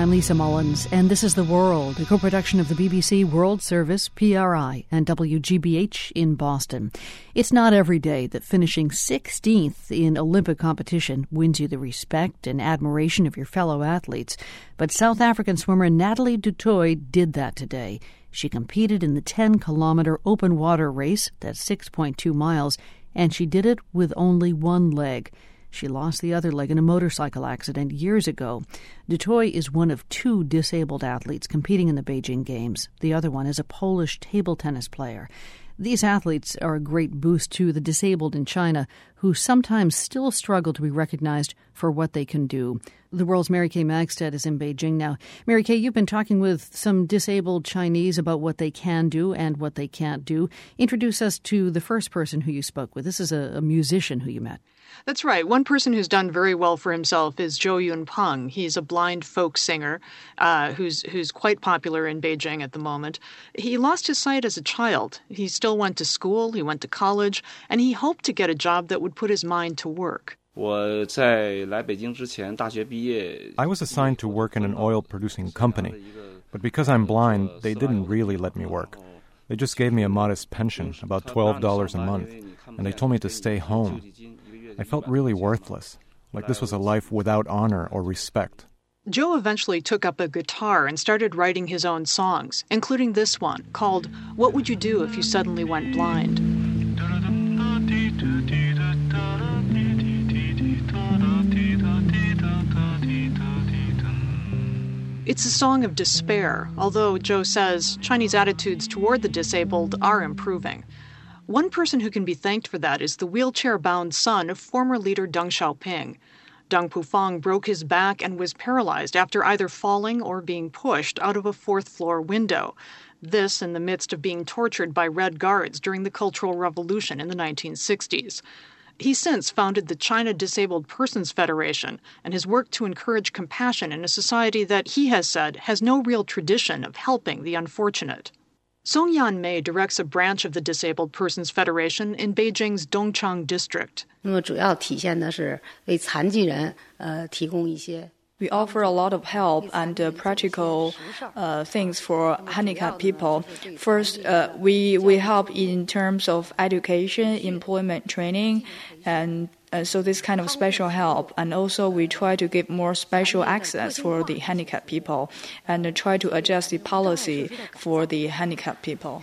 I'm Lisa Mullins, and this is The World, a co-production of the BBC World Service, PRI, and WGBH in Boston. It's not every day that finishing 16th in Olympic competition wins you the respect and admiration of your fellow athletes, but South African swimmer Natalie du Toit did that today. She competed in the 10-kilometer open water race, that's 6.2 miles, and she did it with only one leg. She lost the other leg in a motorcycle accident years ago. Du Toit is one of two disabled athletes competing in the Beijing Games. The other one is a Polish table tennis player. These athletes are a great boost to the disabled in China, who sometimes still struggle to be recognized for what they can do. The World's Mary Kay Magstead is in Beijing now. Mary Kay, you've been talking with some disabled Chinese about what they can do and what they can't do. Introduce us to the first person who you spoke with. This is a musician who you met. That's right. One person who's done very well for himself is Zhou Yunpeng. He's a blind folk singer who's quite popular in Beijing at the moment. He lost his sight as a child. He still went to school, he went to college, and he hoped to get a job that would put his mind to work. I was assigned to work in an oil-producing company, but because I'm blind, they didn't really let me work. They just gave me a modest pension, about $12 a month, and they told me to stay home. I felt really worthless, like this was a life without honor or respect. Joe eventually took up a guitar and started writing his own songs, including this one, called What Would You Do If You Suddenly Went Blind? It's a song of despair, although Joe says Chinese attitudes toward the disabled are improving. One person who can be thanked for that is the wheelchair-bound son of former leader Deng Xiaoping. Deng Pufang broke his back and was paralyzed after either falling or being pushed out of a fourth-floor window. This in the midst of being tortured by Red Guards during the Cultural Revolution in the 1960s. He since founded the China Disabled Persons Federation and has worked to encourage compassion in a society that he has said has no real tradition of helping the unfortunate. Song Yan Mei directs a branch of the Disabled Persons Federation in Beijing's Dongchang district. We offer a lot of help and practical things for handicapped people. First, we help in terms of education, employment training, and so this kind of special help. And also we try to give more special access for the handicapped people and try to adjust the policy for the handicapped people.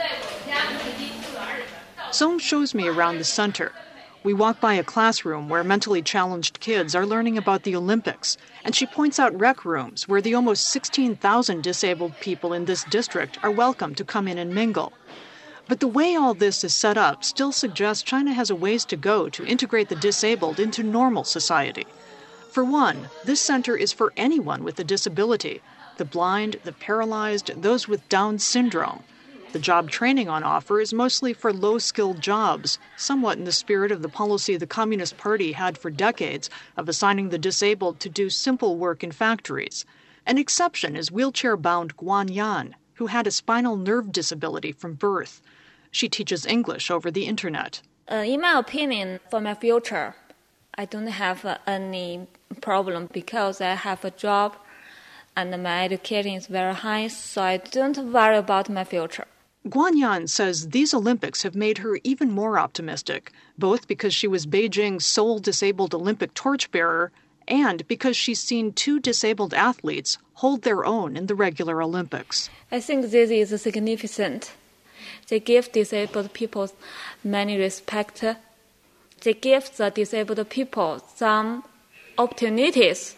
Song shows me around the center. We walk by a classroom where mentally challenged kids are learning about the Olympics, and she points out rec rooms where the almost 16,000 disabled people in this district are welcome to come in and mingle. But the way all this is set up still suggests China has a ways to go to integrate the disabled into normal society. For one, this center is for anyone with a disability, the blind, the paralyzed, those with Down syndrome. The job training on offer is mostly for low-skilled jobs, somewhat in the spirit of the policy the Communist Party had for decades of assigning the disabled to do simple work in factories. An exception is wheelchair-bound Guan Yan, who had a spinal nerve disability from birth. She teaches English over the internet. In my opinion, for my future, I don't have any problem because I have a job and my education is very high, so I don't worry about my future. Guan Yan says these Olympics have made her even more optimistic, both because she was Beijing's sole disabled Olympic torchbearer and because she's seen two disabled athletes hold their own in the regular Olympics. I think this is significant. They give disabled people many respect. They give the disabled people some opportunities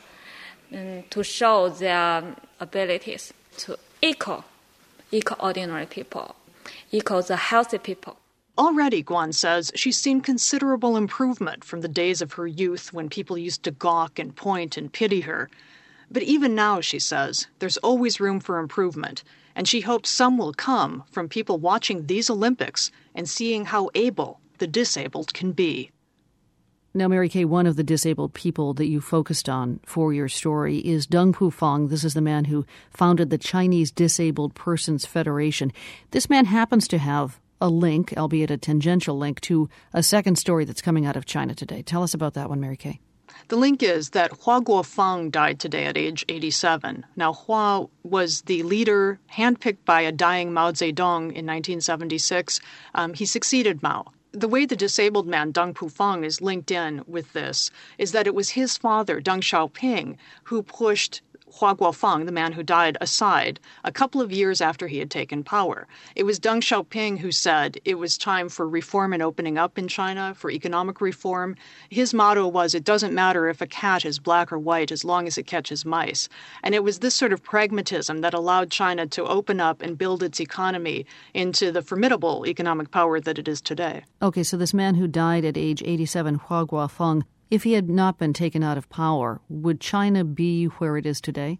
to show their abilities to equal ordinary people, equal the healthy people. Already, Guan says, she's seen considerable improvement from the days of her youth when people used to gawk and point and pity her. But even now, she says, there's always room for improvement, and she hopes some will come from people watching these Olympics and seeing how able the disabled can be. Now, Mary Kay, one of the disabled people that you focused on for your story is Deng Pufang. This is the man who founded the Chinese Disabled Persons Federation. This man happens to have a link, albeit a tangential link, to a second story that's coming out of China today. Tell us about that one, Mary Kay. The link is that Hua Guofeng died today at age 87. Now, Hua was the leader handpicked by a dying Mao Zedong in 1976. He succeeded Mao. The way the disabled man Deng Pufeng is linked in with this is that it was his father, Deng Xiaoping, who pushed Hua Guofeng, the man who died, aside a couple of years after he had taken power. It was Deng Xiaoping who said it was time for reform and opening up in China, for economic reform. His motto was, it doesn't matter if a cat is black or white as long as it catches mice. And it was this sort of pragmatism that allowed China to open up and build its economy into the formidable economic power that it is today. Okay, so this man who died at age 87, Hua Guofeng, if he had not been taken out of power, would China be where it is today?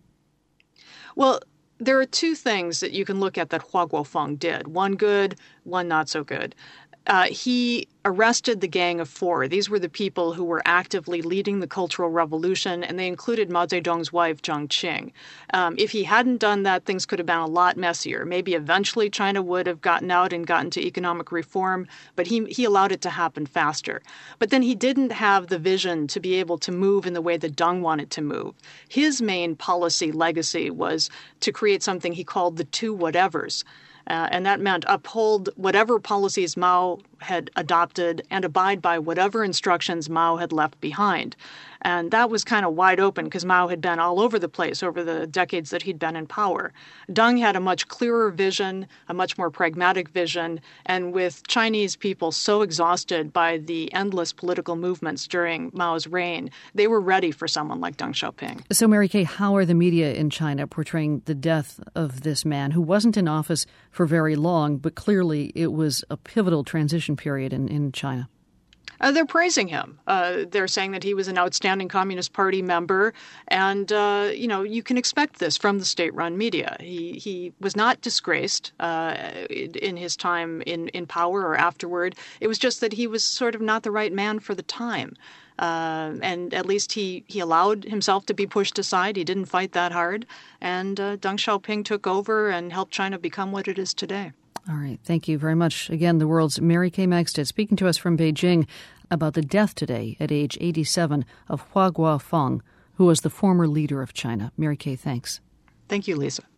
Well, there are two things that you can look at that Hua Guofeng did. One good, one not so good. He arrested the Gang of Four. These were the people who were actively leading the Cultural Revolution, and they included Mao Zedong's wife, Jiang Qing. If he hadn't done that, things could have been a lot messier. Maybe eventually China would have gotten out and gotten to economic reform, but he allowed it to happen faster. But then he didn't have the vision to be able to move in the way that Deng wanted to move. His main policy legacy was to create something he called the two whatevers. And that meant uphold whatever policies Mao had adopted and abide by whatever instructions Mao had left behind. And that was kind of wide open because Mao had been all over the place over the decades that he'd been in power. Deng had a much clearer vision, a much more pragmatic vision, and with Chinese people so exhausted by the endless political movements during Mao's reign, they were ready for someone like Deng Xiaoping. So, Mary Kay, how are the media in China portraying the death of this man who wasn't in office for very long, but clearly it was a pivotal transition period in China? They're praising him. They're saying that he was an outstanding Communist Party member. And, you can expect this from the state-run media. He was not disgraced in his time in power or afterward. It was just that he was sort of not the right man for the time. And at least he allowed himself to be pushed aside. He didn't fight that hard. And Deng Xiaoping took over and helped China become what it is today. All right. Thank you very much. Again, the world's Mary Kay Magstedt speaking to us from Beijing about the death today at age 87 of Hua Guofeng, who was the former leader of China. Mary Kay, thanks. Thank you, Lisa.